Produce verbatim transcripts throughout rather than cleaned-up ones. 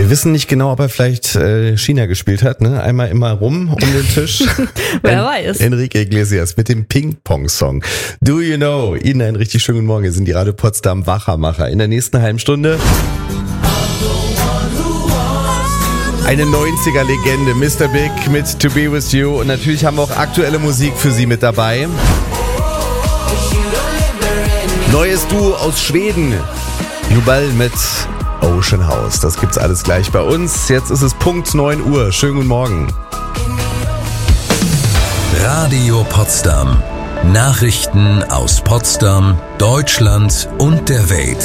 Wir wissen nicht genau, ob er vielleicht äh, China gespielt hat, ne? Einmal immer rum um den Tisch. Wer weiß. Enrique Iglesias mit dem Ping-Pong-Song. Do you know? Ihnen einen richtig schönen Morgen. Wir sind die Radio Potsdam Wachermacher. In der nächsten halben Stunde eine neunziger-Legende, Mister Big mit To Be With You. Und natürlich haben wir auch aktuelle Musik für Sie mit dabei. Neues Duo aus Schweden. Jubal mit Ocean House. Das gibt's alles gleich bei uns. Jetzt ist es Punkt neun Uhr. Schönen guten Morgen. Radio Potsdam. Nachrichten aus Potsdam, Deutschland und der Welt.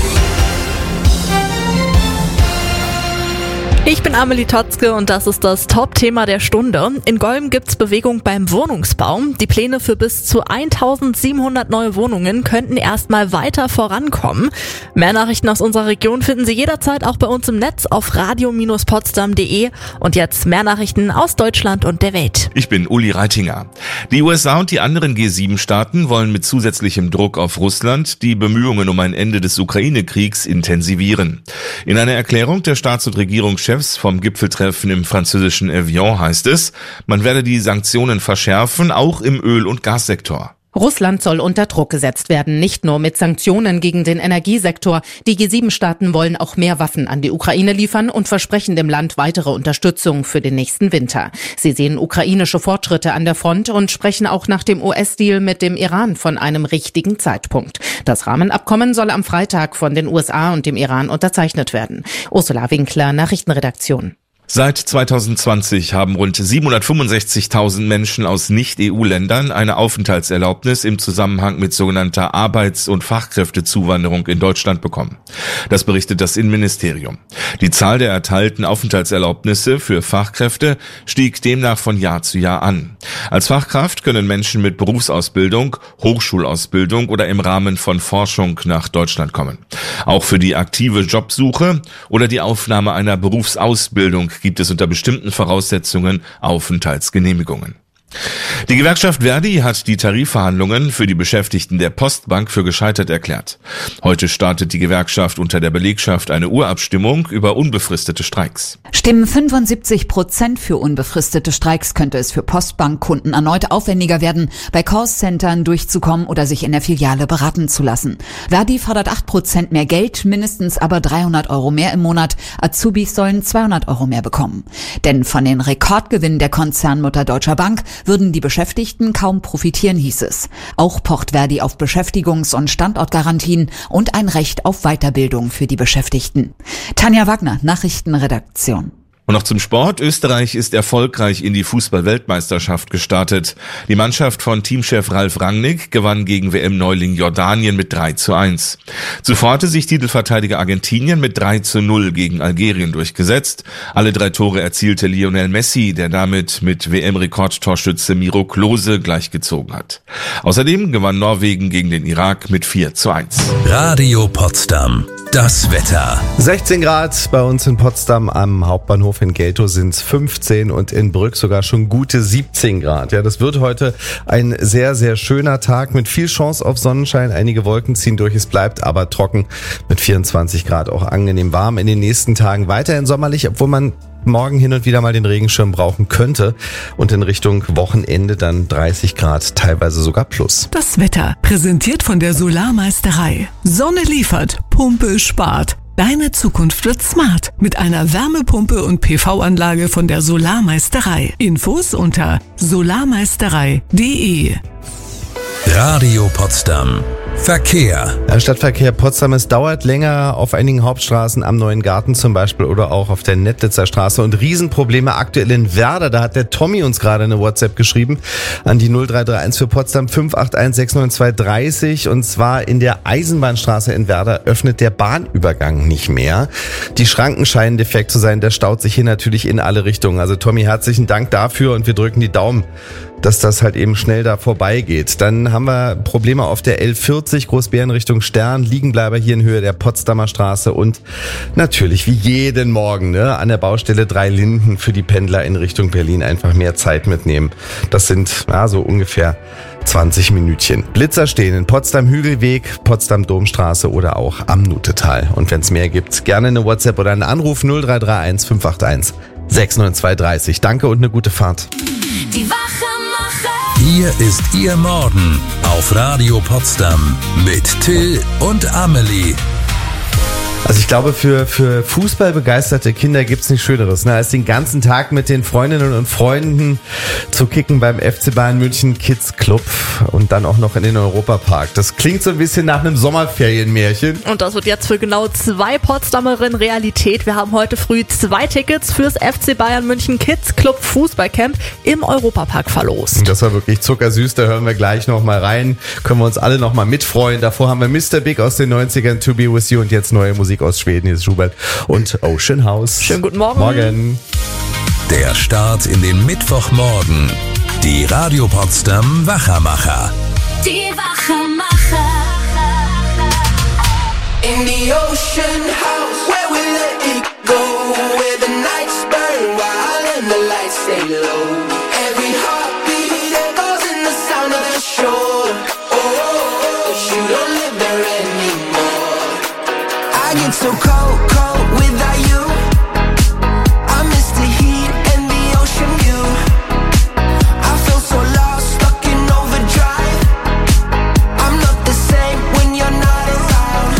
Ich bin Amelie Totzke und das ist das Top-Thema der Stunde. In Golm gibt's Bewegung beim Wohnungsbau. Die Pläne für bis zu eintausendsiebenhundert neue Wohnungen könnten erstmal weiter vorankommen. Mehr Nachrichten aus unserer Region finden Sie jederzeit auch bei uns im Netz auf radio Bindestrich potsdam punkt de. Und jetzt mehr Nachrichten aus Deutschland und der Welt. Ich bin Uli Reitinger. Die U S A und die anderen G sieben Staaten wollen mit zusätzlichem Druck auf Russland die Bemühungen um ein Ende des Ukraine-Kriegs intensivieren. In einer Erklärung der Staats- und Regierungschefs vom Gipfeltreffen im französischen Evian heißt es, man werde die Sanktionen verschärfen, auch im Öl- und Gassektor. Russland soll unter Druck gesetzt werden, nicht nur mit Sanktionen gegen den Energiesektor. Die G sieben Staaten wollen auch mehr Waffen an die Ukraine liefern und versprechen dem Land weitere Unterstützung für den nächsten Winter. Sie sehen ukrainische Fortschritte an der Front und sprechen auch nach dem U S-Deal mit dem Iran von einem richtigen Zeitpunkt. Das Rahmenabkommen soll am Freitag von den U S A und dem Iran unterzeichnet werden. Ursula Winkler, Nachrichtenredaktion. Seit zweitausendzwanzig haben rund siebenhundertfünfundsechzigtausend Menschen aus Nicht-E U-Ländern eine Aufenthaltserlaubnis im Zusammenhang mit sogenannter Arbeits- und Fachkräftezuwanderung in Deutschland bekommen. Das berichtet das Innenministerium. Die Zahl der erteilten Aufenthaltserlaubnisse für Fachkräfte stieg demnach von Jahr zu Jahr an. Als Fachkraft können Menschen mit Berufsausbildung, Hochschulausbildung oder im Rahmen von Forschung nach Deutschland kommen. Auch für die aktive Jobsuche oder die Aufnahme einer Berufsausbildung gibt es unter bestimmten Voraussetzungen Aufenthaltsgenehmigungen. Die Gewerkschaft Verdi hat die Tarifverhandlungen für die Beschäftigten der Postbank für gescheitert erklärt. Heute startet die Gewerkschaft unter der Belegschaft eine Urabstimmung über unbefristete Streiks. Stimmen fünfundsiebzig Prozent für unbefristete Streiks, könnte es für Postbankkunden erneut aufwendiger werden, bei Callcentern durchzukommen oder sich in der Filiale beraten zu lassen. Verdi fordert acht Prozent mehr Geld, mindestens aber dreihundert Euro mehr im Monat. Azubis sollen zweihundert Euro mehr bekommen. Denn von den Rekordgewinnen der Konzernmutter Deutscher Bank würden die Beschäftigten kaum profitieren, hieß es. Auch pocht Verdi auf Beschäftigungs- und Standortgarantien und ein Recht auf Weiterbildung für die Beschäftigten. Tanja Wagner, Nachrichtenredaktion. Und noch zum Sport. Österreich ist erfolgreich in die Fußball-Weltmeisterschaft gestartet. Die Mannschaft von Teamchef Ralf Rangnick gewann gegen W M-Neuling Jordanien mit drei zu eins. Zuvor hatte sich Titelverteidiger Argentinien mit drei zu null gegen Algerien durchgesetzt. Alle drei Tore erzielte Lionel Messi, der damit mit W M-Rekordtorschütze Miro Klose gleichgezogen hat. Außerdem gewann Norwegen gegen den Irak mit vier zu eins. Radio Potsdam. Das Wetter. sechzehn Grad bei uns in Potsdam am Hauptbahnhof. In Geltow sind es fünfzehn und in Brück sogar schon gute siebzehn Grad. Ja, das wird heute ein sehr, sehr schöner Tag mit viel Chance auf Sonnenschein. Einige Wolken ziehen durch, es bleibt aber trocken mit vierundzwanzig Grad, auch angenehm warm. In den nächsten Tagen weiterhin sommerlich, obwohl man morgen hin und wieder mal den Regenschirm brauchen könnte. Und in Richtung Wochenende dann dreißig Grad, teilweise sogar plus. Das Wetter, präsentiert von der Solarmeisterei. Sonne liefert, Pumpe spart. Deine Zukunft wird smart mit einer Wärmepumpe und P V-Anlage von der Solarmeisterei. Infos unter solarmeisterei punkt de. Radio Potsdam. Verkehr. Ja, Stadtverkehr Potsdam, es dauert länger auf einigen Hauptstraßen, am Neuen Garten zum Beispiel oder auch auf der Nettlitzer Straße und Riesenprobleme aktuell in Werder. Da hat der Tommy uns gerade eine WhatsApp geschrieben an die null drei drei eins für Potsdam fünf acht eins sechs neun zwei drei null und zwar in der Eisenbahnstraße in Werder öffnet der Bahnübergang nicht mehr. Die Schranken scheinen defekt zu sein, der staut sich hier natürlich in alle Richtungen. Also Tommy, herzlichen Dank dafür und wir drücken die Daumen, dass das halt eben schnell da vorbeigeht. Dann haben wir Probleme auf der L vierzig, Großbären Richtung Stern, Liegenbleiber hier in Höhe der Potsdamer Straße und natürlich wie jeden Morgen ne, an der Baustelle Drei Linden für die Pendler in Richtung Berlin einfach mehr Zeit mitnehmen. Das sind ja, so ungefähr zwanzig Minütchen. Blitzer stehen in Potsdam-Hügelweg, Potsdam-Domstraße oder auch am Nutetal. Und wenn es mehr gibt, gerne eine WhatsApp oder einen Anruf null drei drei eins fünf acht eins sechs neun zwei drei null. Danke und eine gute Fahrt. Die Wachmacher. Hier ist Ihr Morgen auf Radio Potsdam mit Till und Amelie. Also ich glaube, für, für fußballbegeisterte Kinder gibt's nichts Schöneres, ne, als den ganzen Tag mit den Freundinnen und Freunden zu kicken beim F C Bayern München Kids Club und dann auch noch in den Europapark. Das klingt so ein bisschen nach einem Sommerferienmärchen. Und das wird jetzt für genau zwei Potsdamerinnen Realität. Wir haben heute früh zwei Tickets fürs F C Bayern München Kids Club Fußballcamp im Europapark verlost. Das war wirklich zuckersüß, da hören wir gleich noch mal rein. Können wir uns alle noch mal mitfreuen. Davor haben wir Mister Big aus den neunzigern, To Be With You und jetzt neue Musik aus Schweden, hier ist Schubert und Ocean House. Schönen guten Morgen. Morgen. Der Start in den Mittwochmorgen. Die Radio Potsdam Wachermacher. Die Wachmacher. In the ocean house where we let it go, where the nights burn wild and the lights stay low. Every heartbeat echoes in the sound of the shore. Oh, but you don't live there anymore. I get so cold, cold without you. I miss the heat and the ocean view. I feel so lost, stuck in overdrive. I'm not the same when you're not around.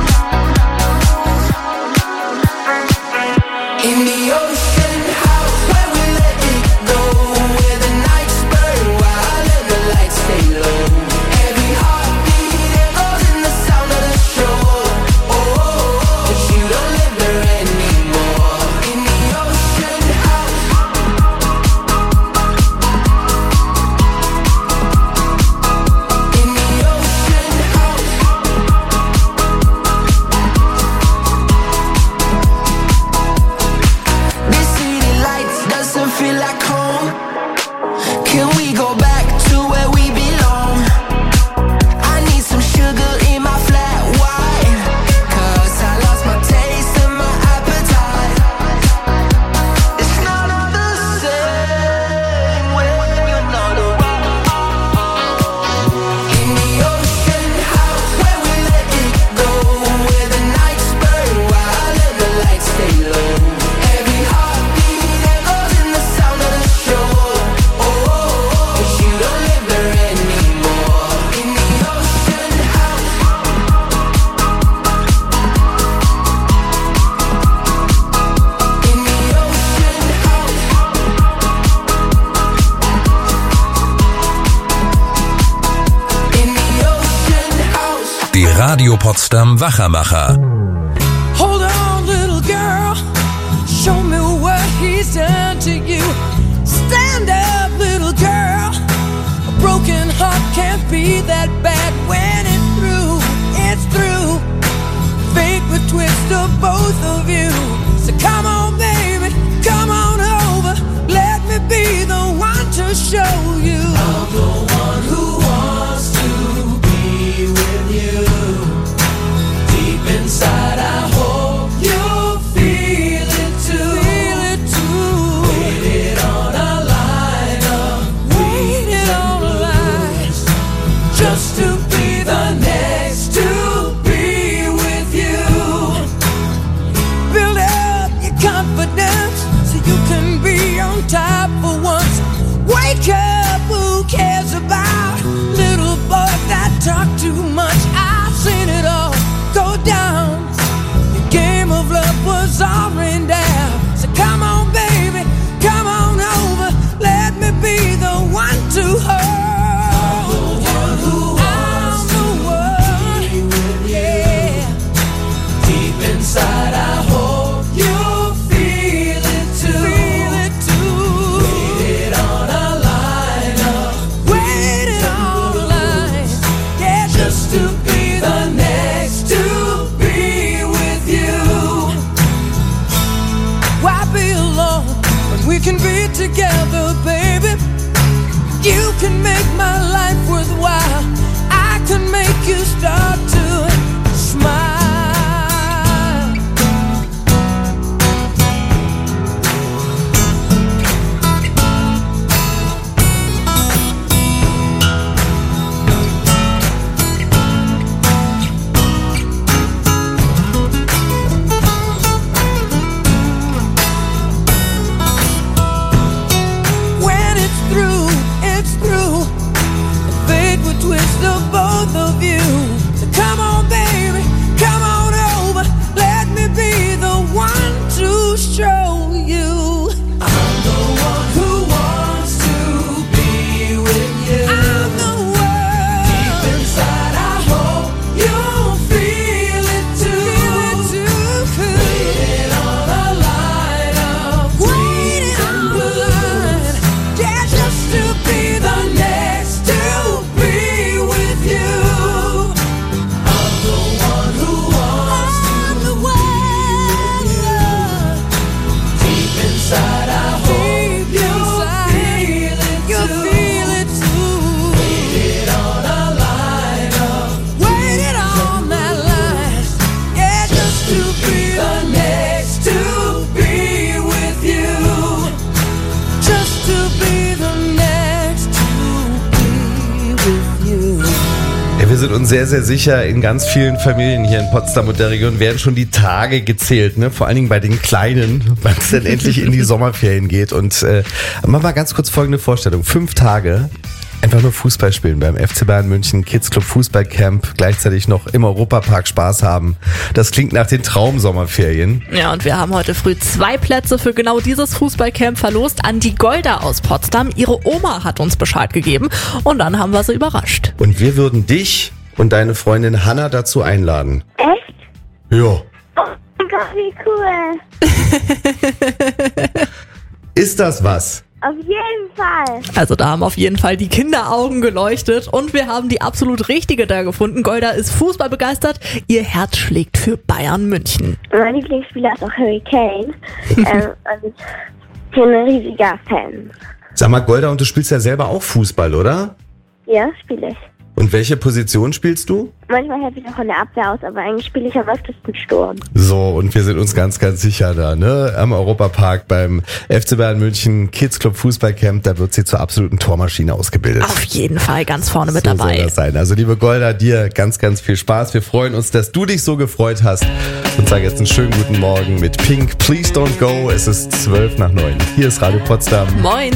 In the ocean house where we let it go, where the nights burn wild and the lights stay low. Every heartbeat echoes in the sound of the shore. Oh, but you don't live there anymore. In the ocean house. In the ocean house. This city lights doesn't feel like home. Can we go back to where we belong? I need some sugar in my flat white, 'cause I lost my taste and my appetite. It's not all the same when you're not around. In the ocean house where we let it go, where the nights burn wild and the lights stay low. Every heartbeat echoes in the sound of the shore. Oh, but you don't live there anymore. In the ocean house. In the ocean house. In the ocean house. Die Radio Potsdam Wachermacher. Hold on, little girl. Show me what he's done to you. Stand up, little girl. A broken heart can't be that bad when it's through. It's through. Fate would twist of both of you. So come on, baby, come on over. Let me be the one to show you. I'm the one who wants to be with you. Deep inside, I hope you feel it too. Feel it too. Waited on a line of waited on a line just to be the next to be with you. Build up your confidence so you can be on top for once. Wake up, who cares about little boys that talk too much? I've seen it all go down. The game of love was all rained down. So come on, baby, come on over. Let me be the one to hold. I'm the one who wants to be with you. Deep inside, I hope you feel it too. Feel it too. Waited on a line of waited on a line, yeah, just to be the next to be with you. Why be alone when we can be together, baby? You can make my life worthwhile. I can make you start to smile. wir sind uns sehr, sehr sicher, in ganz vielen Familien hier in Potsdam und der Region werden schon die Tage gezählt, ne? Vor allen Dingen bei den Kleinen, wenn es dann endlich in die Sommerferien geht. Und äh, mach mal ganz kurz folgende Vorstellung. Fünf Tage einfach nur Fußball spielen beim F C Bayern München Kids Club Fußballcamp, gleichzeitig noch im Europapark Spaß haben. Das klingt nach den Traumsommerferien. Ja, und wir haben heute früh zwei Plätze für genau dieses Fußballcamp verlost an die Golda aus Potsdam. Ihre Oma hat uns Bescheid gegeben und dann haben wir sie überrascht. Und wir würden dich und deine Freundin Hanna dazu einladen. Echt? Ja. Oh mein Gott, wie cool. Ist das was? Auf jeden Fall. Also da haben auf jeden Fall die Kinderaugen geleuchtet und wir haben die absolut richtige da gefunden. Golda ist Fußball begeistert, ihr Herz schlägt für Bayern München. Mein Lieblingsspieler ist auch Harry Kane. ähm, und ich bin ein riesiger Fan. Sag mal, Golda, und du spielst ja selber auch Fußball, oder? Ja, spiele ich. Und welche Position spielst du? Manchmal helfe ich auch in der Abwehr aus, aber eigentlich spiele ich am öftesten Sturm. So, und wir sind uns ganz, ganz sicher da, ne? Am Europapark beim F C Bayern München Kids Club Fußballcamp, da wird sie zur absoluten Tormaschine ausgebildet. Auf jeden Fall ganz vorne mit so dabei. Soll das sein. Also liebe Golda, dir ganz, ganz viel Spaß. Wir freuen uns, dass du dich so gefreut hast und sage jetzt einen schönen guten Morgen mit Pink, Please Don't Go. Es ist zwölf nach neun. Hier ist Radio Potsdam. Moin.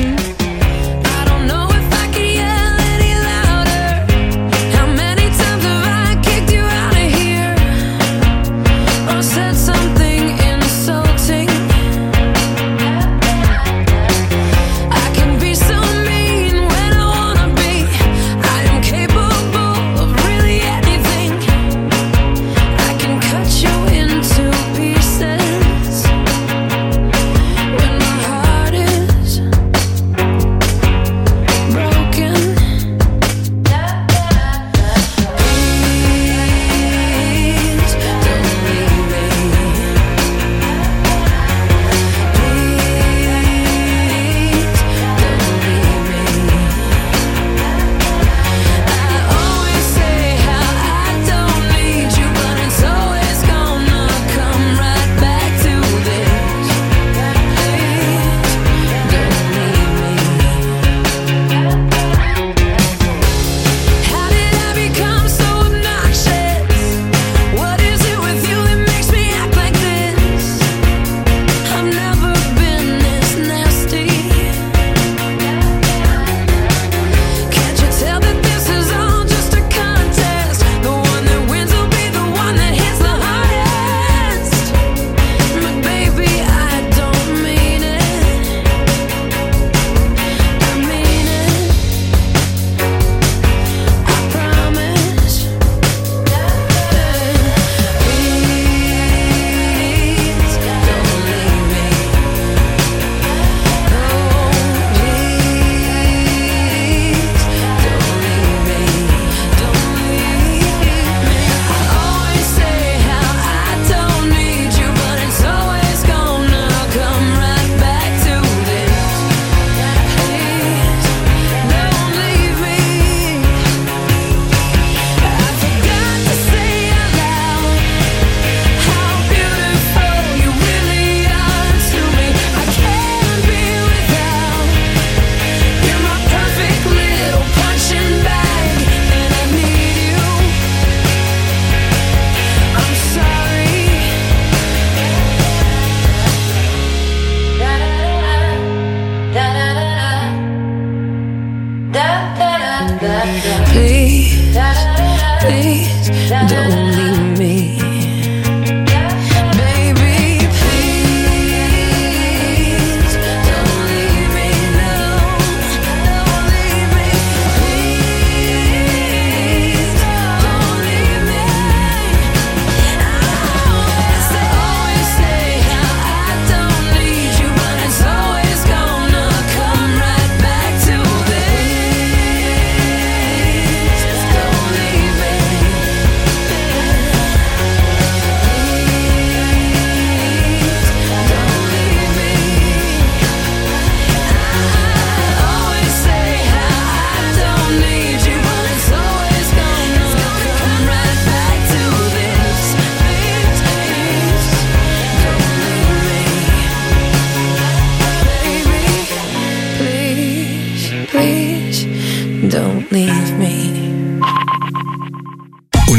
Please, please, don't leave me. Baby, please, don't leave me, no, don't leave me. Please, don't leave me. I always say, always say how I don't need you, but it's always gonna come right back to this. Don't leave me. Please, please, don't leave me.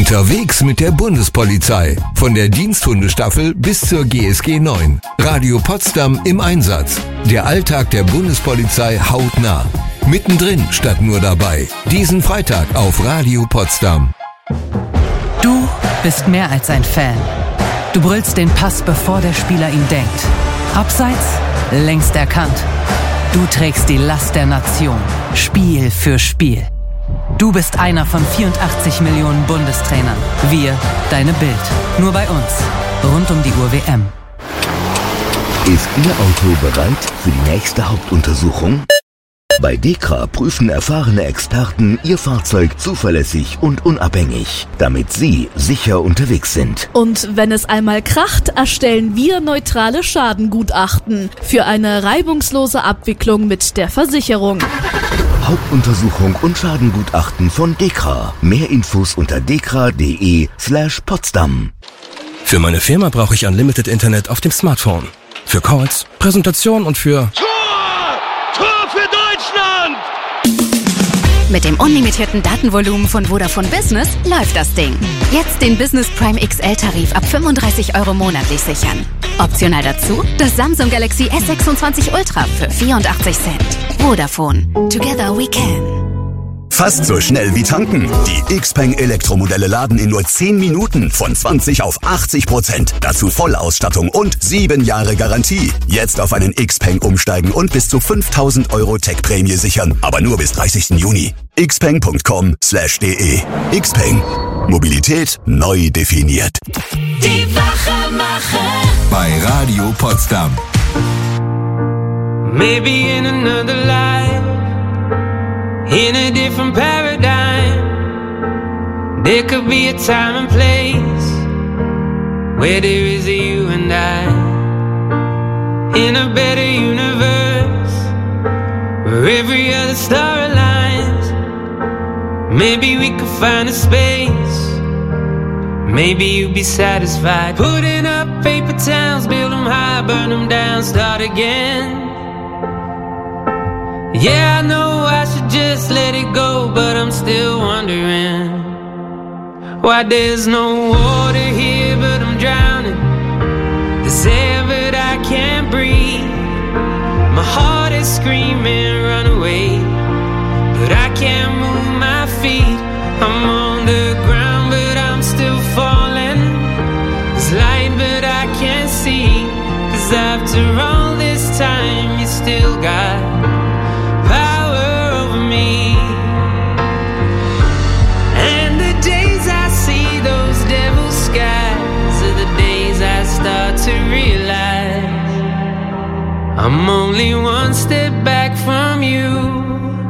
Unterwegs mit der Bundespolizei. Von der Diensthundestaffel bis zur G S G neun. Radio Potsdam im Einsatz. Der Alltag der Bundespolizei hautnah. Mittendrin statt nur dabei. Diesen Freitag auf Radio Potsdam. Du bist mehr als ein Fan. Du brüllst den Pass, bevor der Spieler ihn denkt. Abseits, längst erkannt. Du trägst die Last der Nation. Spiel für Spiel. Du bist einer von vierundachtzig Millionen Bundestrainern. Wir, deine Bild. Nur bei uns. Rund um die Uhr W M. Ist Ihr Auto bereit für die nächste Hauptuntersuchung? Bei DEKRA prüfen erfahrene Experten Ihr Fahrzeug zuverlässig und unabhängig, damit Sie sicher unterwegs sind. Und wenn es einmal kracht, erstellen wir neutrale Schadengutachten für eine reibungslose Abwicklung mit der Versicherung. Hauptuntersuchung und Schadengutachten von DEKRA. Mehr Infos unter dekra.de slash Potsdam. Für meine Firma brauche ich Unlimited Internet auf dem Smartphone. Für Calls, Präsentation und für... Mit dem unlimitierten Datenvolumen von Vodafone Business läuft das Ding. Jetzt den Business Prime X L-Tarif ab fünfunddreißig Euro monatlich sichern. Optional dazu das Samsung Galaxy S sechsundzwanzig Ultra für vierundachtzig Cent. Vodafone. Together we can. Fast so schnell wie tanken. Die Xpeng Elektromodelle laden in nur zehn Minuten von zwanzig auf achtzig Prozent. Dazu Vollausstattung und sieben Jahre Garantie. Jetzt auf einen Xpeng umsteigen und bis zu fünftausend Euro Tech-Prämie sichern. Aber nur bis dreißigsten Juni. xpeng punkt com slash de. Xpeng. Mobilität neu definiert. Die Wachemacher. Bei Radio Potsdam. Maybe in another life, in a different paradigm, there could be a time and place where there is a you and I. In a better universe, where every other star aligns, maybe we could find a space. Maybe you'd be satisfied putting up paper towns, build them high, burn them down, start again. Yeah, I know I should just let it go, but I'm still wondering why there's no water here, but I'm drowning. There's air, but I can't breathe. My heart is screaming, run away, but I can't move my feet. I'm on the ground, but I'm still falling. There's light, but I can't see, 'cause after all this time, you still got me. And the days I see those devil skies are the days I start to realize I'm only one step back from you.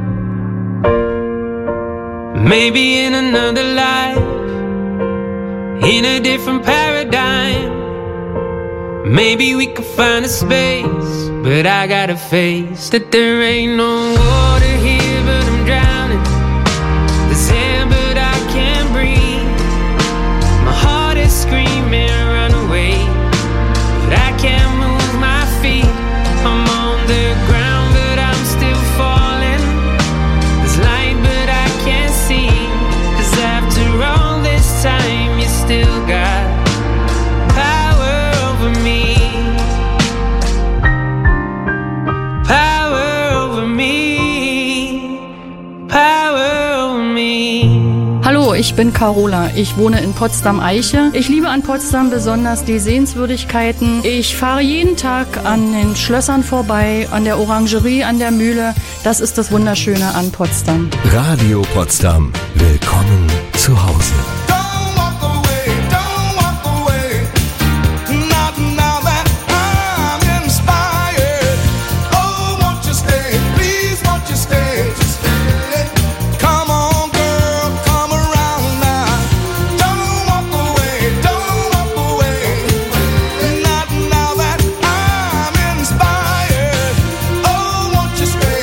Maybe in another life, in a different paradigm, maybe we could find a space, but I gotta face that there ain't no water here, but I'm drowning. There's air, but I can't breathe. My heart is screaming, run away, but I can't move my feet. I'm on the ground, but I'm still falling. There's light, but I can't see, 'cause after all this time, you still got power over me. Power over me. Power over me. Hallo, ich bin Carola. Ich wohne in Potsdam-Eiche. Ich liebe an Potsdam besonders die Sehenswürdigkeiten. Ich fahre jeden Tag an den Schlössern vorbei, an der Orangerie, an der Mühle. Das ist das Wunderschöne an Potsdam. Radio Potsdam. Willkommen zu Hause.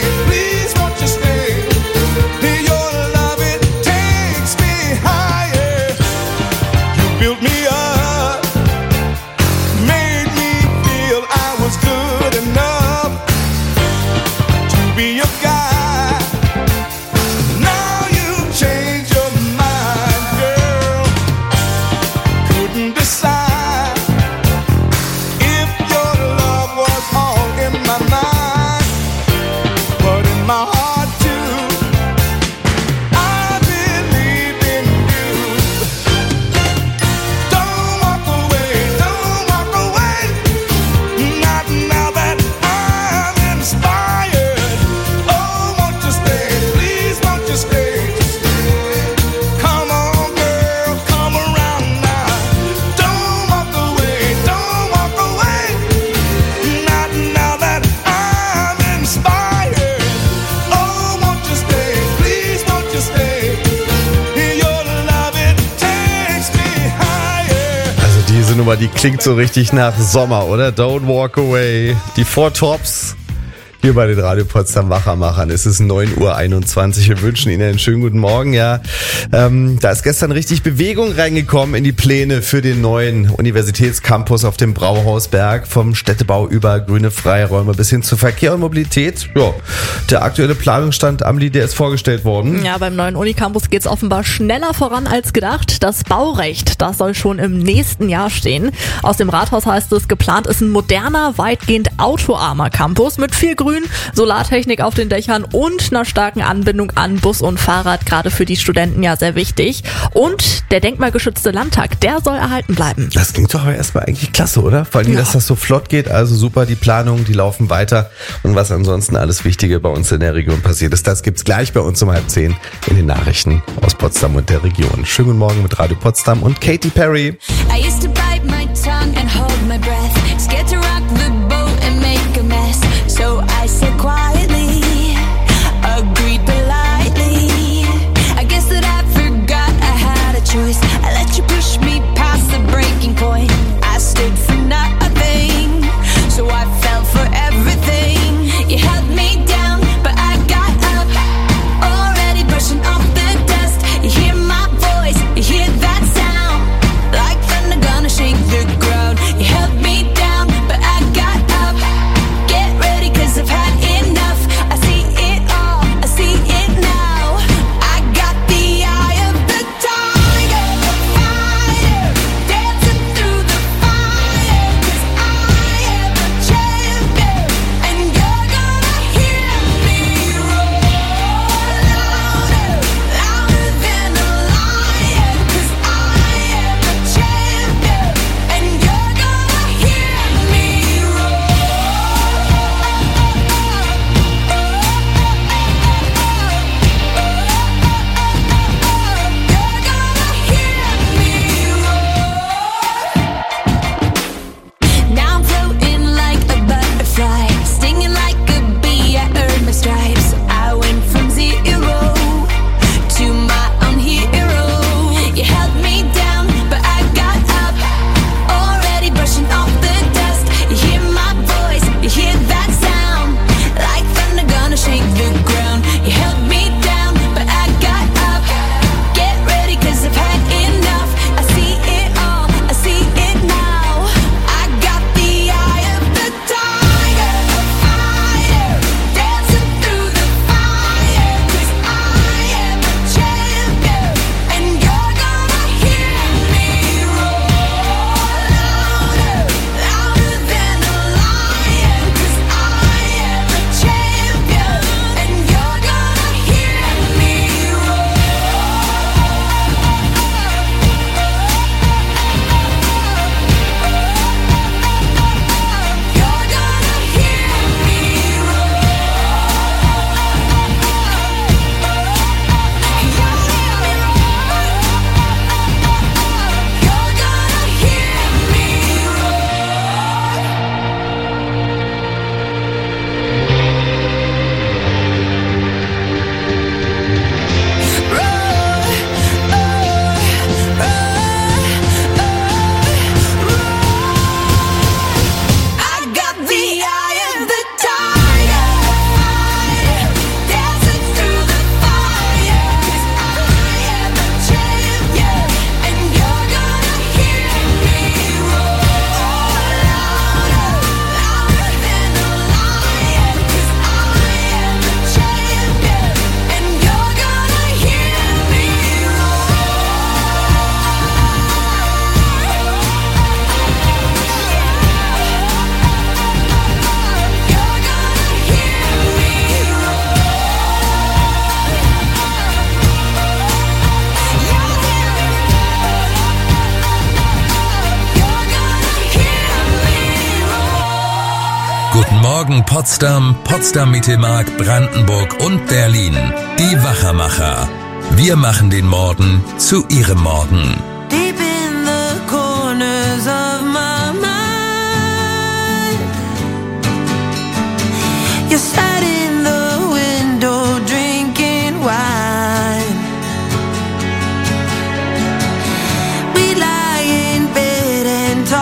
Your love, it takes me higher. Nummer, die klingt so richtig nach Sommer, oder? Don't Walk Away. Die Four Tops. Hier bei den Radio Potsdam Wachermachern. Es ist neun Uhr einundzwanzig. Wir wünschen Ihnen einen schönen guten Morgen. Ja, ähm, da ist gestern richtig Bewegung reingekommen in die Pläne für den neuen Universitätscampus auf dem Brauhausberg. Vom Städtebau über grüne Freiräume bis hin zu Verkehr und Mobilität. Ja, der aktuelle Planungsstand, Amelie, der ist vorgestellt worden. Ja, beim neuen Unicampus geht es offenbar schneller voran als gedacht. Das Baurecht, das soll schon im nächsten Jahr stehen. Aus dem Rathaus heißt es, geplant ist ein moderner, weitgehend autoarmer Campus mit viel Grün, Solartechnik auf den Dächern und einer starken Anbindung an Bus und Fahrrad, gerade für die Studenten ja sehr wichtig. Und der denkmalgeschützte Landtag, der soll erhalten bleiben. Das klingt doch aber erstmal eigentlich klasse, oder? Vor allem, ja. dass das so flott geht, also super, die Planungen, die laufen weiter. Und was ansonsten alles Wichtige bei uns in der Region passiert ist, das gibt's gleich bei uns um halb zehn in den Nachrichten aus Potsdam und der Region. Schönen guten Morgen mit Radio Potsdam und Katy Perry. I used to bite my tongue and hold my breath, scared to rock the boat and make a mess. So I said quietly, agreed politely. I guess that I forgot I had a choice. I let you push me past the breaking point. I stood for nothing, so I fell for everything. You held me down, but I got up, already brushing off the dust. You hear my voice, you hear that sound, like thunder gonna shake the ground. You held me down, but I got up. Get ready, cause I've had enough. I see it all, I see it now. I got the eye of the tiger, fire, dancing through the fire. Cause I am a champion, and you're gonna hear me roar louder, louder than a lion. Cause I am a champion, and you're gonna hear me roar. Now I'm floating like a butterfly, stinging like a bee. I earned my stripes. I went from zero to my own hero. You held me down, but I got up, already brushing off the dust. You hear my voice, you hear that sound, like thunder gonna shake the ground. You held me down, but I got up. Get ready, cause I've had enough. I see it all, I see it now. I got the eye of the tiger, fire, dancing through the fire. Cause I am a champion, and you're gonna hear me roar louder, louder than a lion. Cause I am a champion, and you're gonna hear me roar. You're gonna hear me I got the eye of the tiger, fire, dancing through the fire. Cause I am a champion, and you're gonna hear me roar louder, louder than a lion. Cause I am a champion, and you're gonna hear me Guten Morgen Potsdam, Potsdam-Mittelmark, Brandenburg und Berlin. Die Wachermacher. Wir machen den Morgen zu Ihrem Morgen. deep in the corners of my mind. You sat in the window drinking wine. We lie in bed and talk.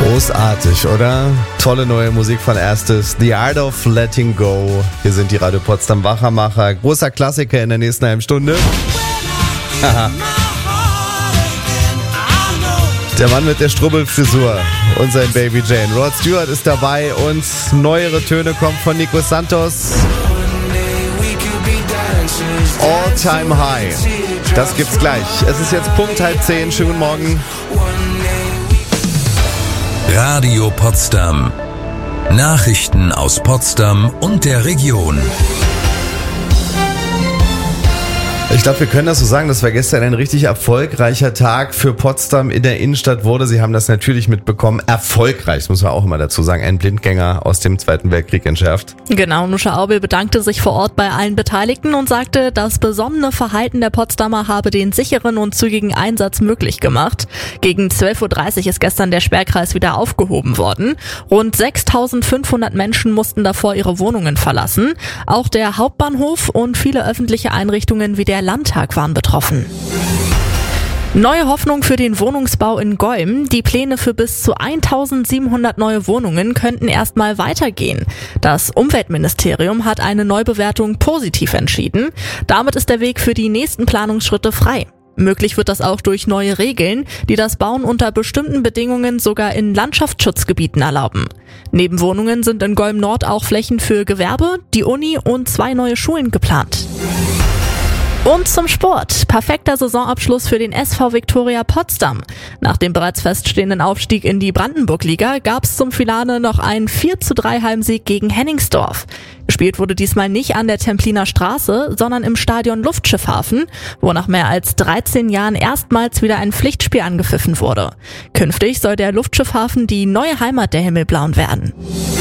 Großartig, oder? Tolle neue Musik von Erstes. The Art of Letting Go. Hier sind die Radio Potsdam Wachmacher. Großer Klassiker in der nächsten halben Stunde. Haha. Der Mann mit der Strubbelfrisur und sein Baby Jane. Rod Stewart ist dabei und neuere Töne kommen von Nico Santos. All Time High. Das gibt's gleich. Es ist jetzt Punkt halb zehn. Schönen guten Morgen. Radio Potsdam. Nachrichten aus Potsdam und der Region. Ich glaube, wir können das so sagen, das war gestern ein richtig erfolgreicher Tag für Potsdam in der Innenstadt wurde. Sie haben das natürlich mitbekommen. Erfolgreich, das muss man auch immer dazu sagen. Ein Blindgänger aus dem Zweiten Weltkrieg entschärft. Genau, Nuscha Aubel bedankte sich vor Ort bei allen Beteiligten und sagte, das besonnene Verhalten der Potsdamer habe den sicheren und zügigen Einsatz möglich gemacht. Gegen zwölf Uhr dreißig ist gestern der Sperrkreis wieder aufgehoben worden. Rund sechstausendfünfhundert Menschen mussten davor ihre Wohnungen verlassen. Auch der Hauptbahnhof und viele öffentliche Einrichtungen wie der Landtag waren betroffen. Neue Hoffnung für den Wohnungsbau in Golm. Die Pläne für bis zu eintausendsiebenhundert neue Wohnungen könnten erstmal weitergehen. Das Umweltministerium hat eine Neubewertung positiv entschieden. Damit ist der Weg für die nächsten Planungsschritte frei. Möglich wird das auch durch neue Regeln, die das Bauen unter bestimmten Bedingungen sogar in Landschaftsschutzgebieten erlauben. Neben Wohnungen sind in Golm Nord auch Flächen für Gewerbe, die Uni und zwei neue Schulen geplant. Und zum Sport. Perfekter Saisonabschluss für den S V Viktoria Potsdam. Nach dem bereits feststehenden Aufstieg in die Brandenburg-Liga gab es zum Finale noch einen vier zu drei Heimsieg gegen Henningsdorf. Gespielt wurde diesmal nicht an der Templiner Straße, sondern im Stadion Luftschiffhafen, wo nach mehr als dreizehn Jahren erstmals wieder ein Pflichtspiel angepfiffen wurde. Künftig soll der Luftschiffhafen die neue Heimat der Himmelblauen werden.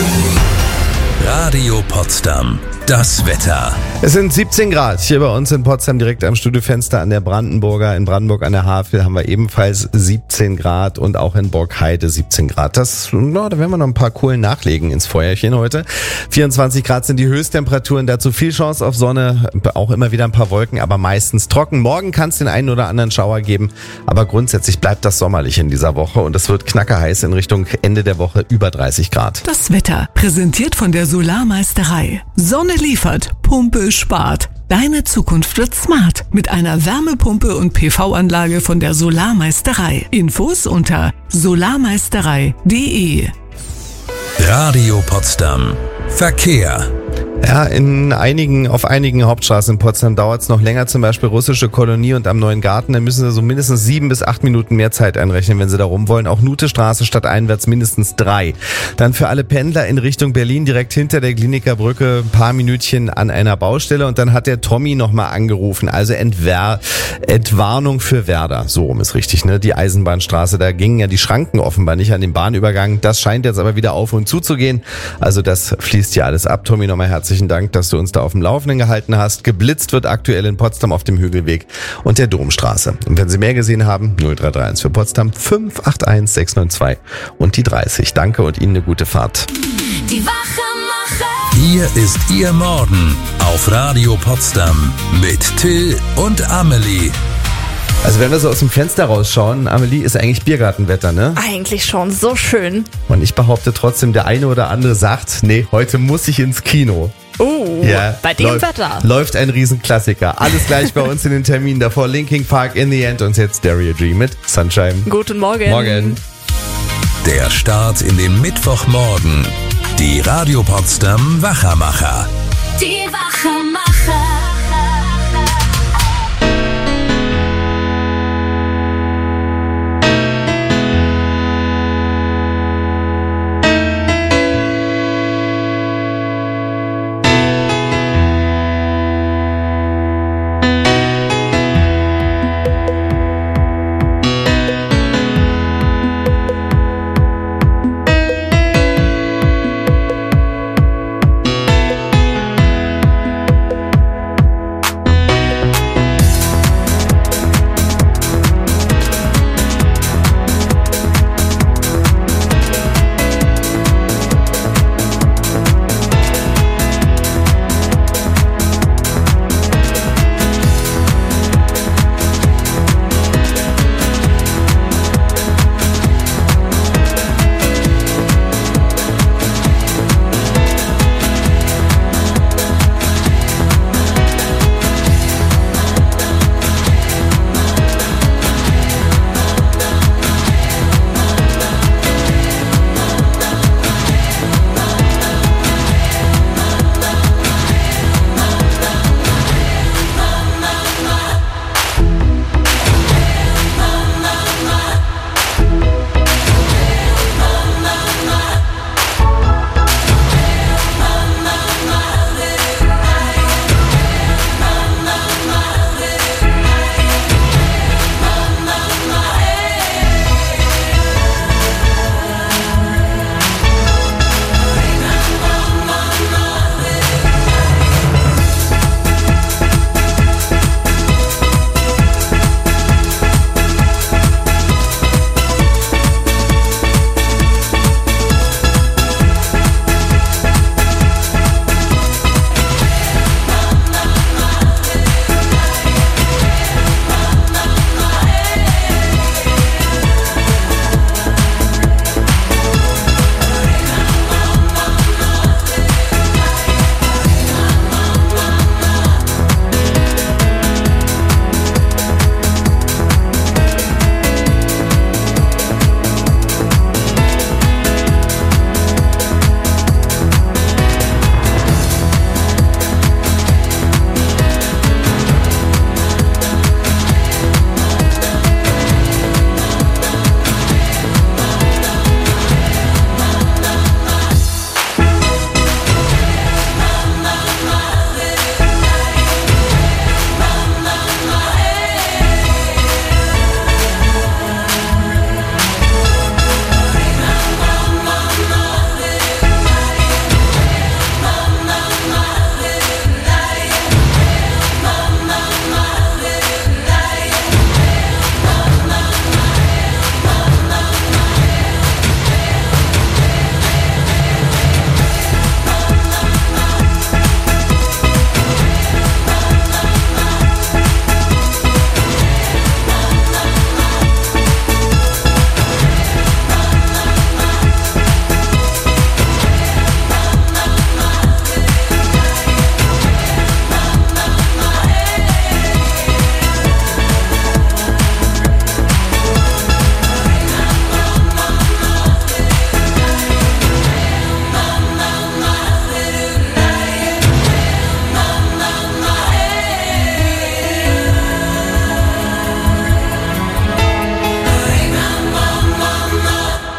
Radio Potsdam. Das Wetter. Es sind siebzehn Grad hier bei uns in Potsdam direkt am Studiofenster an der Brandenburger. In Brandenburg an der Havel haben wir ebenfalls siebzehn Grad und auch in Borkheide siebzehn Grad. Das, na, da werden wir noch ein paar Kohlen nachlegen ins Feuerchen heute. vierundzwanzig Grad sind die Höchsttemperaturen, dazu viel Chance auf Sonne, auch immer wieder ein paar Wolken, aber meistens trocken. Morgen kann es den einen oder anderen Schauer geben, aber grundsätzlich bleibt das sommerlich in dieser Woche und es wird knackerheiß in Richtung Ende der Woche über dreißig Grad. Das Wetter präsentiert von der Solarmeisterei. Sonne liefert, Pumpe spart. Deine Zukunft wird smart mit einer Wärmepumpe und P V-Anlage von der Solarmeisterei. Infos unter solarmeisterei punkt de. Radio Potsdam. Verkehr. Ja, in einigen, auf einigen Hauptstraßen in Potsdam dauert es noch länger, zum Beispiel Russische Kolonie und am Neuen Garten. Da müssen Sie so mindestens sieben bis acht Minuten mehr Zeit einrechnen, wenn Sie da rum wollen. Auch Nutestraße stadteinwärts mindestens drei. Dann für alle Pendler in Richtung Berlin direkt hinter der Klinikerbrücke ein paar Minütchen an einer Baustelle. Und dann hat der Tommy nochmal angerufen. Also Entwer- Entwarnung für Werder. So rum ist richtig, ne? Die Eisenbahnstraße, da gingen ja die Schranken offenbar nicht an den Bahnübergang. Das scheint jetzt aber wieder auf und zu zu gehen. Also das fließt hier alles ab. Tommy, nochmal herzlich Herzlichen Dank, dass du uns da auf dem Laufenden gehalten hast. Geblitzt wird aktuell in Potsdam auf dem Hügelweg und der Domstraße. Und wenn Sie mehr gesehen haben, null drei drei eins für Potsdam fünf acht eins sechs neun zwei und die dreißig. Danke und Ihnen eine gute Fahrt. Die Wachmacher. Hier ist Ihr Morgen auf Radio Potsdam mit Till und Amelie. Also wenn wir so aus dem Fenster rausschauen, Amelie, ist eigentlich Biergartenwetter, ne? Eigentlich schon, so schön. Und ich behaupte trotzdem, der eine oder andere sagt, nee, heute muss ich ins Kino. Oh, ja, bei dem läuft, Wetter. Läuft ein Riesenklassiker. Alles gleich bei uns in den Terminen. Davor Linkin Park in the End und jetzt Stereo G mit Sunshine. Guten Morgen. Morgen. Der Start in den Mittwochmorgen. Die Radio Potsdam Wachermacher. Die Wachmacher.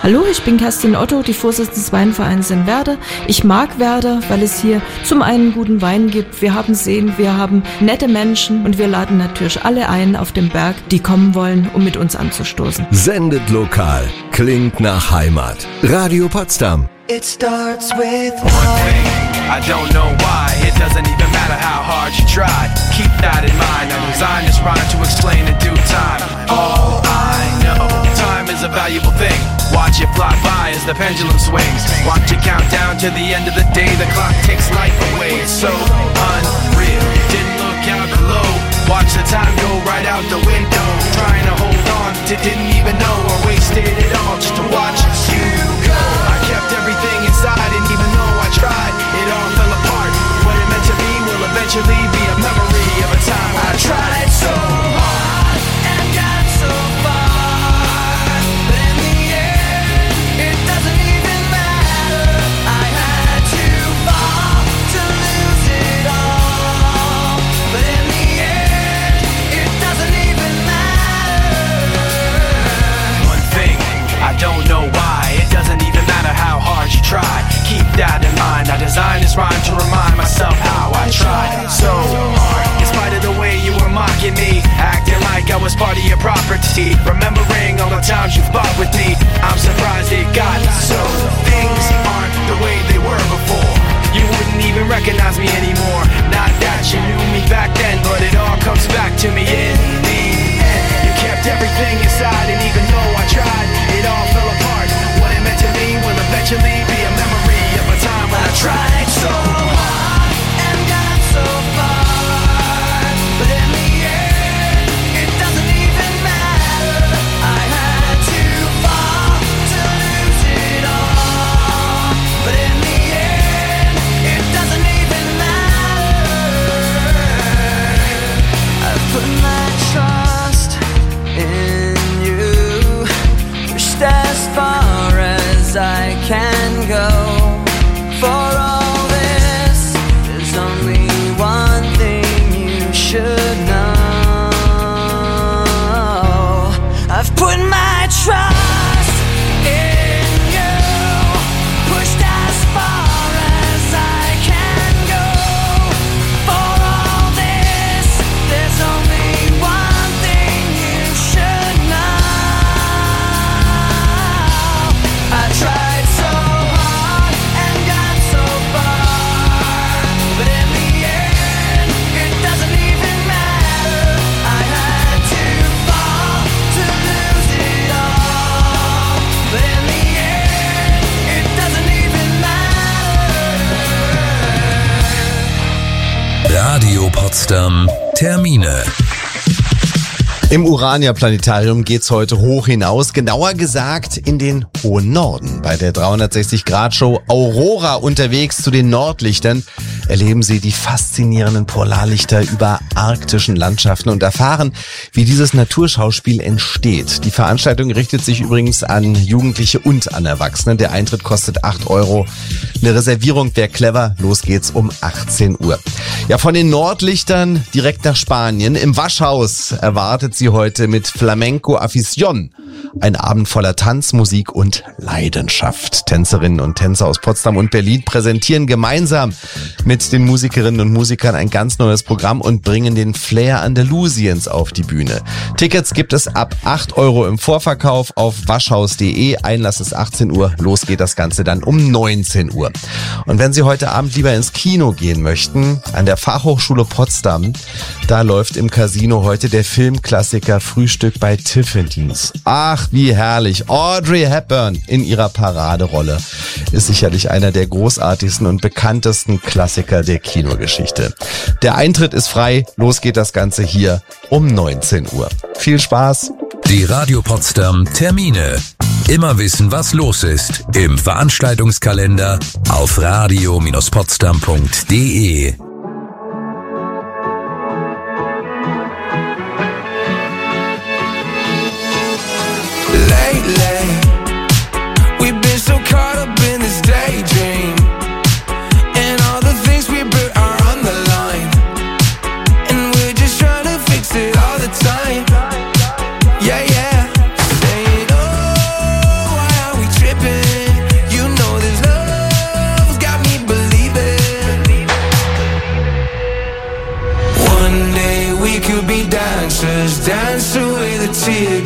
Hallo, ich bin Kerstin Otto, die Vorsitzende des Weinvereins in Werder. Ich mag Werder, weil es hier zum einen guten Wein gibt, wir haben Seen, wir haben nette Menschen und wir laden natürlich alle ein auf den Berg, die kommen wollen, um mit uns anzustoßen. Sendet lokal, klingt nach Heimat. Radio Potsdam. It starts with one thing, I don't know why. It doesn't even matter how hard you try. Keep that in mind. I designed this rhyme to explain in due time. All I know, time is a valuable thing. Watch it fly by as the pendulum swings. Watch it count down to the end of the day. The clock takes life away. It's so unreal. Didn't look out below. Watch the time go right out the window. Trying to hold on to didn't even know or wasted it all just to watch you go. I kept everything inside and even though I tried, it all fell apart. What it meant to be will eventually be a memory of a time I tried so hard and got so far. But in the end, it doesn't even matter. I had to fall to lose it all. But in the end, it doesn't even matter. One thing, I don't know why. It doesn't even matter how hard you try. Keep that in mind. I designed this rhyme to remind myself how I tried so hard. In spite of the way you were mocking me, acting like I was part of your property, remembering all the times you fought with me, I'm surprised it got so. Things aren't the way they were before. You wouldn't even recognize me anymore. Not that you knew me back then, but it all comes back to me in the end. You kept everything inside, and even though I tried, it all fell apart. What it meant to me will eventually be a memory of a time when I tried so hard and got so far. But in the end, it doesn't even matter. I had to fall to lose it all. But in the end, it doesn't even matter. I've put my trust in you, pushed as far as I can go. For all this, there's only one thing you should know. I've put my trust in you, pushed as far as I can go. For all this, there's only one thing you should know. I tried so hard and got so far, but in the end, it doesn't even matter. I had to fall to lose it all, but in the end, it doesn't even matter. Radio Potsdam. Termine. Im Urania-Planetarium geht's heute hoch hinaus, genauer gesagt in den hohen Norden. Bei der dreihundertsechzig Grad Show Aurora unterwegs zu den Nordlichtern erleben Sie die faszinierenden Polarlichter über arktischen Landschaften und erfahren, wie dieses Naturschauspiel entsteht. Die Veranstaltung richtet sich übrigens an Jugendliche und an Erwachsene. Der Eintritt kostet acht Euro. Eine Reservierung wäre clever. Los geht's um achtzehn Uhr. Ja, von den Nordlichtern direkt nach Spanien. Im Waschhaus erwartet Sie heute mit Flamenco Afición. Ein Abend voller Tanz, Musik und Leidenschaft. Tänzerinnen und Tänzer aus Potsdam und Berlin präsentieren gemeinsam mit den Musikerinnen und Musikern ein ganz neues Programm und bringen den Flair Andalusiens auf die Bühne. Tickets gibt es ab acht Euro im Vorverkauf auf waschhaus punkt de. Einlass ist achtzehn Uhr. Los geht das Ganze dann um neunzehn Uhr. Und wenn Sie heute Abend lieber ins Kino gehen möchten, an der Fachhochschule Potsdam, da läuft im Casino heute der Filmklassiker Frühstück bei Tiffany's. Ach, wie herrlich. Audrey Hepburn in ihrer Paraderolle ist sicherlich einer der großartigsten und bekanntesten Klassiker der Kinogeschichte. Der Eintritt ist frei. Los geht das Ganze hier um neunzehn Uhr. Viel Spaß. Die Radio Potsdam Termine. Immer wissen, was los ist im Veranstaltungskalender auf radio Bindestrich potsdam punkt de. Lately, we've been so caught up in this daydream, and all the things we built are on the line, and we're just trying to fix it all the time. Yeah, yeah. Saying, oh, why are we tripping?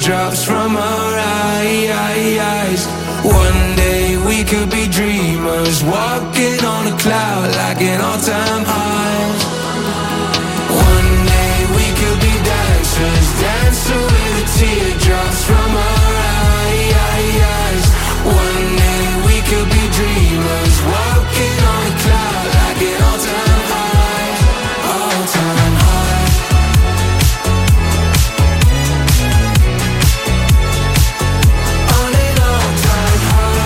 teardrops from our eyes. One day we could be dreamers, walking on a cloud like an all-time high. One day we could be dancers, dancing with the teardrops from our eyes. One day we could be dreamers, walking on a cloud like an all-time high, all-time high. On an all-time high.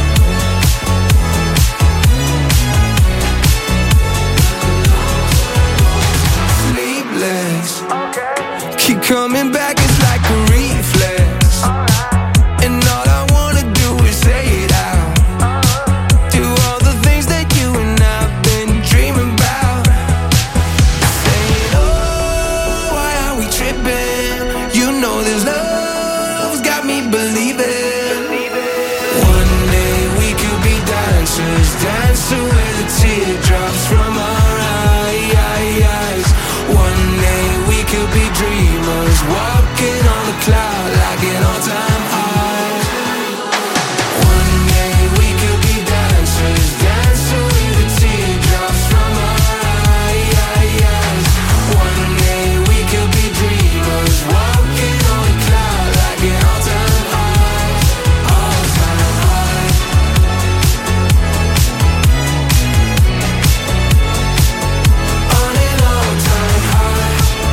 Sleepless, keep coming back, it's like a reflex. And all I wanna do is say it out. Do all the things that you and I've been dreaming about. Saying, oh, why are we tripping? You know this love's got me believing. One day we could be dancers, dancing with the teardrops from our eyes. One day we could be dreamers, walking on a cloud like an all-time high. One day we could be dancers, dancing with the teardrops from our eyes. One day we could be dreamers, walking on a cloud like an all-time high, all-time high. On an all-time high.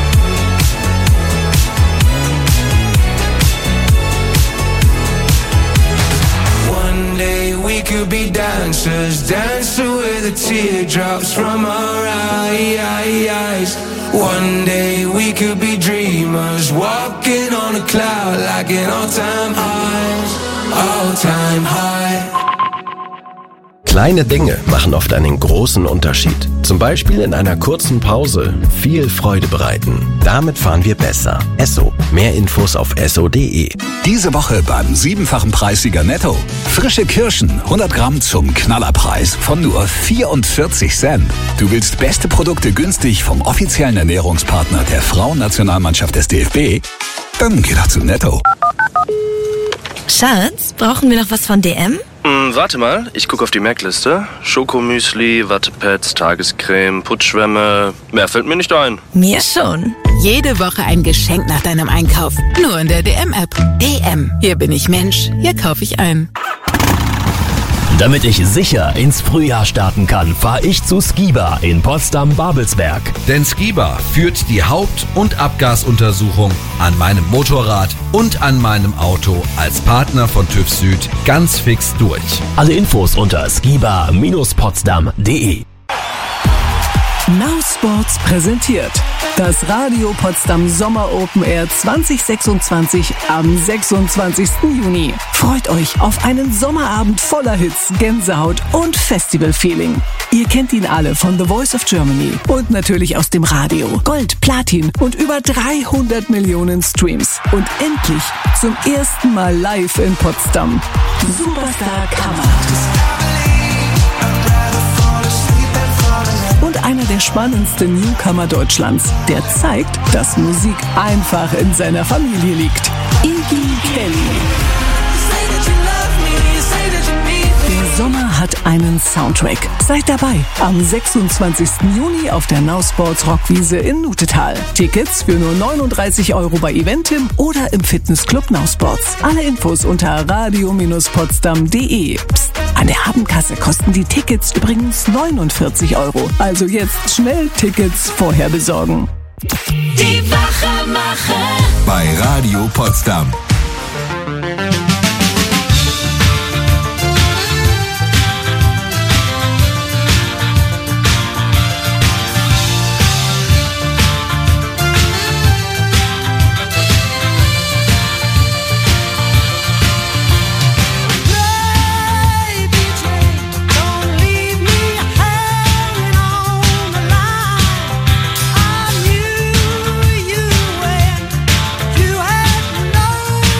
One day we could be dancers, dancing with the teardrops from our eyes. One day we could be dreamers, walking on a cloud like an all-time high, all-time high. Kleine Dinge machen oft einen großen Unterschied. Zum Beispiel in einer kurzen Pause viel Freude bereiten. Damit fahren wir besser. Esso. Mehr Infos auf esso punkt de. Diese Woche beim siebenfachen Preissieger Netto. Frische Kirschen, hundert Gramm zum Knallerpreis von nur vierundvierzig Cent. Du willst beste Produkte günstig vom offiziellen Ernährungspartner der Frauennationalmannschaft des D F B? Dann geh doch zu Netto. Schatz, brauchen wir noch was von D M? Hm, warte mal, ich gucke auf die Merkliste. Schokomüsli, Wattepads, Tagescreme, Putzschwämme. Mehr fällt mir nicht ein. Mir schon. Jede Woche ein Geschenk nach deinem Einkauf. Nur in der D M-App. D M. Hier bin ich Mensch. Hier kaufe ich ein. Damit ich sicher ins Frühjahr starten kann, fahre ich zu Skiba in Potsdam-Babelsberg. Denn Skiba führt die Haupt- und Abgasuntersuchung an meinem Motorrad und an meinem Auto als Partner von TÜV Süd ganz fix durch. Alle Infos unter skiba Bindestrich potsdam punkt de. Now Sports präsentiert das Radio Potsdam Sommer Open Air zwanzig sechsundzwanzig am sechsundzwanzigsten Juni. Freut euch auf einen Sommerabend voller Hits, Gänsehaut und Festival-Feeling. Ihr kennt ihn alle von The Voice of Germany und natürlich aus dem Radio. Gold, Platin und über dreihundert Millionen Streams. Und endlich zum ersten Mal live in Potsdam. Superstar Kammert. Und einer der spannendsten Newcomer Deutschlands, der zeigt, dass Musik einfach in seiner Familie liegt. Iggy Kelly. Der Sommer hat einen Soundtrack. Seid dabei am sechsundzwanzigsten Juni auf der Now Sports Rockwiese in Nutetal. Tickets für nur neununddreißig Euro bei Eventim oder im Fitnessclub Now Sports. Alle Infos unter radio Bindestrich potsdam punkt de. Psst, an der Habenkasse kosten die Tickets übrigens neunundvierzig Euro. Also jetzt schnell Tickets vorher besorgen. Die Wachemacher bei Radio Potsdam. you had no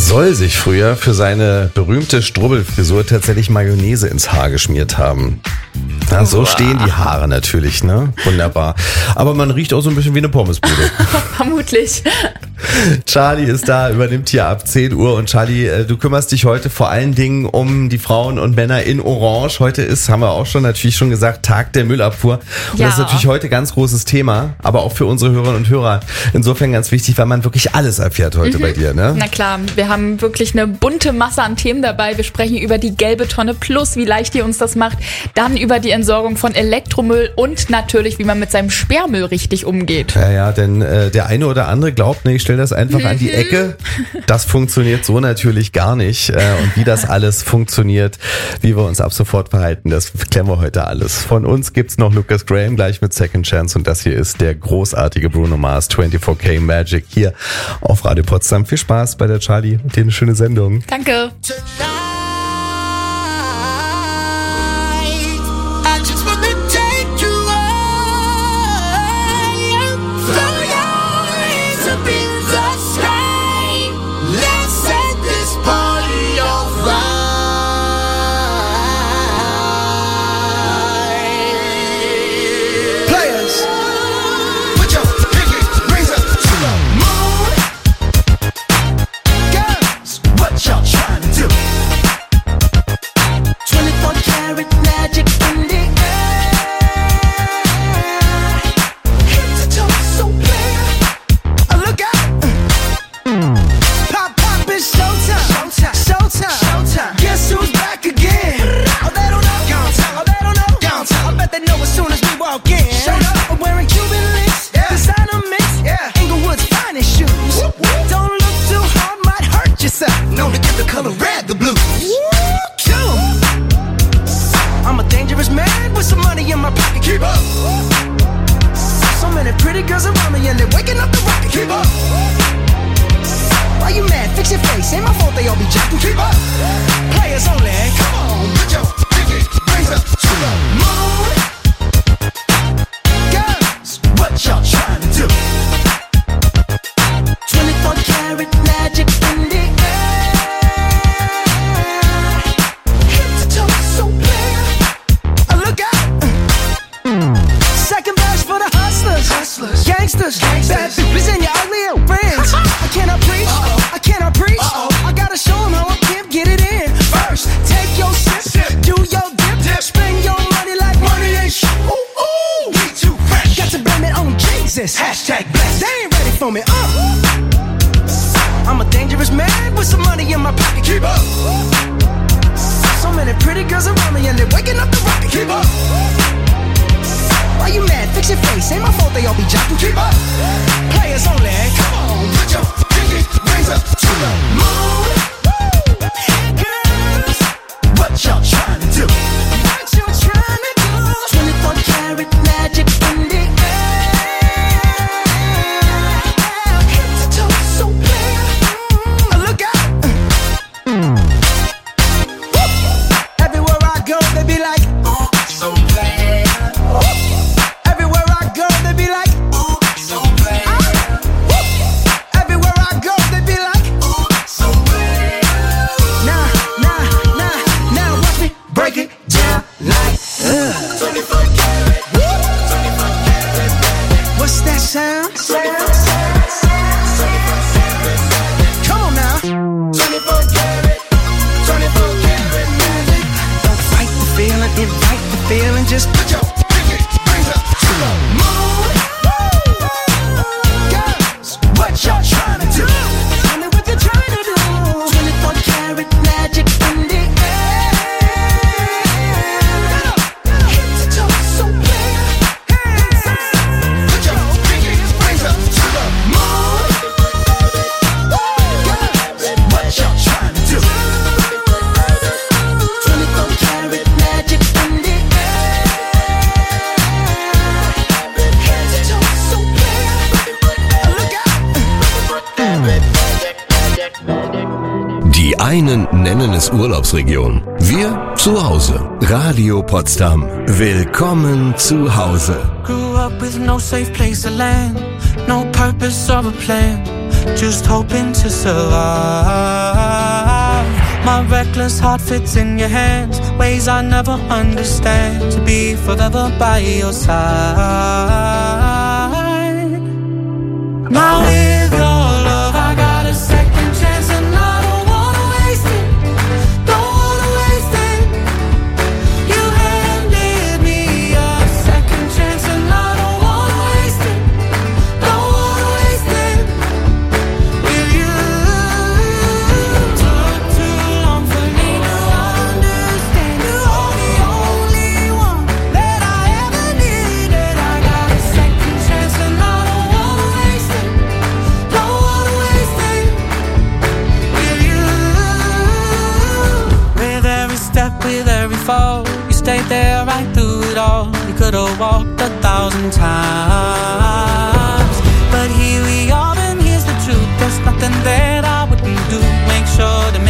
soll sich früher für seine berühmte Strubbelfrisur tatsächlich Mayonnaise ins Haar geschmiert haben. Ja, so stehen die Haare natürlich, ne? Wunderbar. Aber man riecht auch so ein bisschen wie eine Pommesbude. Vermutlich. Charlie ist da, übernimmt hier ab zehn Uhr. Und Charlie, du kümmerst dich heute vor allen Dingen um die Frauen und Männer in Orange. Heute ist, haben wir auch schon natürlich schon gesagt, Tag der Müllabfuhr. Und Ja. das ist natürlich heute ein ganz großes Thema, aber auch für unsere Hörerinnen und Hörer. Insofern ganz wichtig, weil man wirklich alles erfährt heute Mhm. bei dir, ne? Na klar, wir haben wirklich eine bunte Masse an Themen dabei. Wir sprechen über die gelbe Tonne Plus, wie leicht ihr uns das macht. Dann über die Entsorgung von Elektromüll und natürlich, wie man mit seinem Sperrmüll richtig umgeht. Ja, ja, denn äh, der eine oder andere glaubt, ne, ich stelle das einfach an die Ecke. Das funktioniert so natürlich gar nicht. Äh, und wie das alles funktioniert, wie wir uns ab sofort verhalten, das klären wir heute alles. Von uns gibt's noch Lucas Graham gleich mit Second Chance und das hier ist der großartige Bruno Mars vierundzwanzig K Magic hier auf Radio Potsdam. Viel Spaß bei der Charlie und dir eine schöne Sendung. Danke. I just wanna take you high. Throw your hands up in the sky. Let's set this party on fire. Players, put your pinky rings up to the moon. Girls, what y'all trying to do? twenty-four karat magic in the air. Head to toe so clear. Oh, look out. Pop, pop, it's showtime. Showtime. Showtime. Showtime. Guess who's back again? Oh, they don't know. Downtown. Oh, they don't know. Downtown. I bet they know as soon as we walk in. Showed up. I'm wearing Cuban links. Yeah. Designer mix. Yeah. Inglewood's finest shoes. Whoop, whoop. Don't look too hard, might hurt yourself. Known to give the color red the blues. Kill 'em. I'm a dangerous man with some money in my pocket. Keep up. So many pretty girls around me and they're waking up the rocket. Keep up. Why you mad? Fix your face. Ain't my fault they all be jacking. Keep up. Players only. Come on, put your pinky rings up to the moon. Girls, what y'all trying to do? twenty-four karat magic in the air. Head to toe so clear. Oh, look out. Second verse for the hustlers, hustlers, gangsters, gangsters. Bad bitches and your ugly old friends. I cannot preach, Uh-oh. I cannot preach. Uh-oh. I gotta show 'em how I can get it in. First, take your sip, sip. Do your dip, dip. Spend your money like money ain't shit. Ooh, ooh, we too fresh. Got to blame it on Jesus. Hashtag blessed. They ain't ready for me. Uh. I'm a dangerous man with some money in my pocket. Keep up. So many pretty girls around me and they're waking up the rocket. Keep up. Why you mad? Fix your face. Ain't my fault they all be jocking. Keep up. Players only. Come on, put your pinky rings up to the moon. Girls, what y'all trying to do? What you trying to do? twenty-four karat magic in the air. Head to toe so clear. Oh, look out. Everywhere I go, they be like, oh, so bad. Everywhere I go, they be like, oh, so bad. Everywhere I go, they be like, oh, so bad. Nah, nah, nah, now watch me break it down like, uh. twenty-four karat, twenty-four karat. What's that sound? Come on now. twenty-four karat, twenty-four karat magic. Don't fight the feeling, invite the feeling. Just put your pinky rings up to the moon. Girls, what y'all trying to do? Tell me what you're trying to do. twenty-four karat magic in the air. Head to toe so clear. Put your pinky rings up to the moon. Girls, what y'all trying to do? twenty-four karat magic in the air. Head to toe so clear. Look out. Die einen nennen es Urlaubsregion. Wir zu Hause. Radio Potsdam. Willkommen zu Hause. Grew up with no safe place to land, no purpose or a plan, just hoping to survive. My reckless heart fits in your hands, ways I never understand. To be forever by your side. Now with your love I got a second chance, and I don't wanna waste it. Don't wanna waste it. You handed me a second chance, and I don't wanna waste it. Don't wanna waste it with you. Took too long for me to understand. You're the only one that I ever needed. I got a second chance, and I don't wanna waste it. Don't wanna waste it with you. With every step, with every fall, you stayed there right through it all. You could have walked a thousand times, but here we are, and here's the truth. There's nothing that I wouldn't do. Make sure to